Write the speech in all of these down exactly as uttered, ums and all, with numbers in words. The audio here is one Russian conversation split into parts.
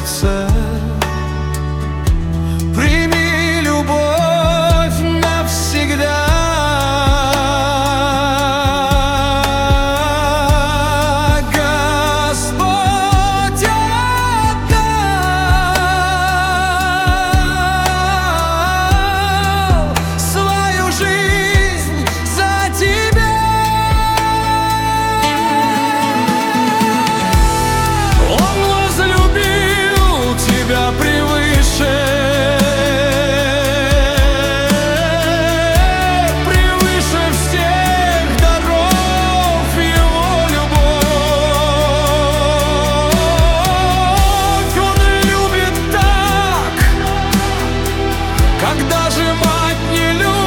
сердце. Прими любовь навсегда. Господь отдал свою жизнь за тебя. Он возлюбил тебя превыше, превыше всех даров его любовь. Он любит так, когда же мать не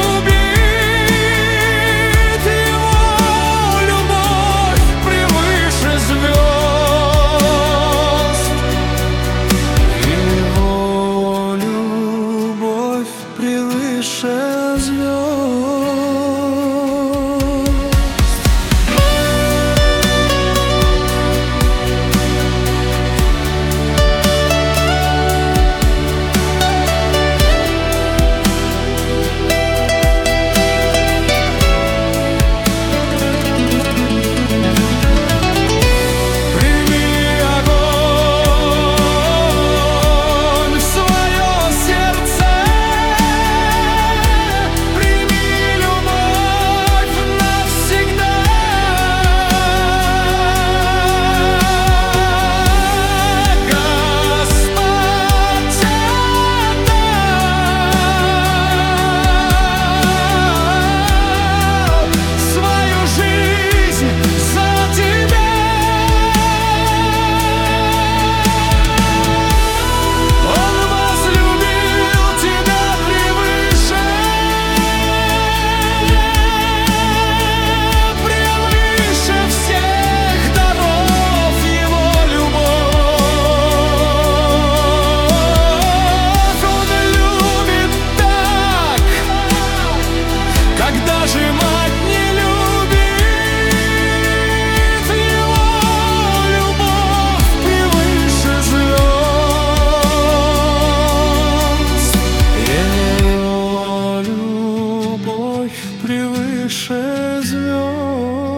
любит. Его любовь превыше звезд. Его любовь превыше звезд. Прими огонь в свое сердце. Прими любовь навсегда. Господь отдал свою жизнь за тебя. Он возлюбил тебя превыше, превыше всех даров его любовь. Он любит так, когда же мать не любит. Его любовь превыше звезд. Его любовь превыше звезд.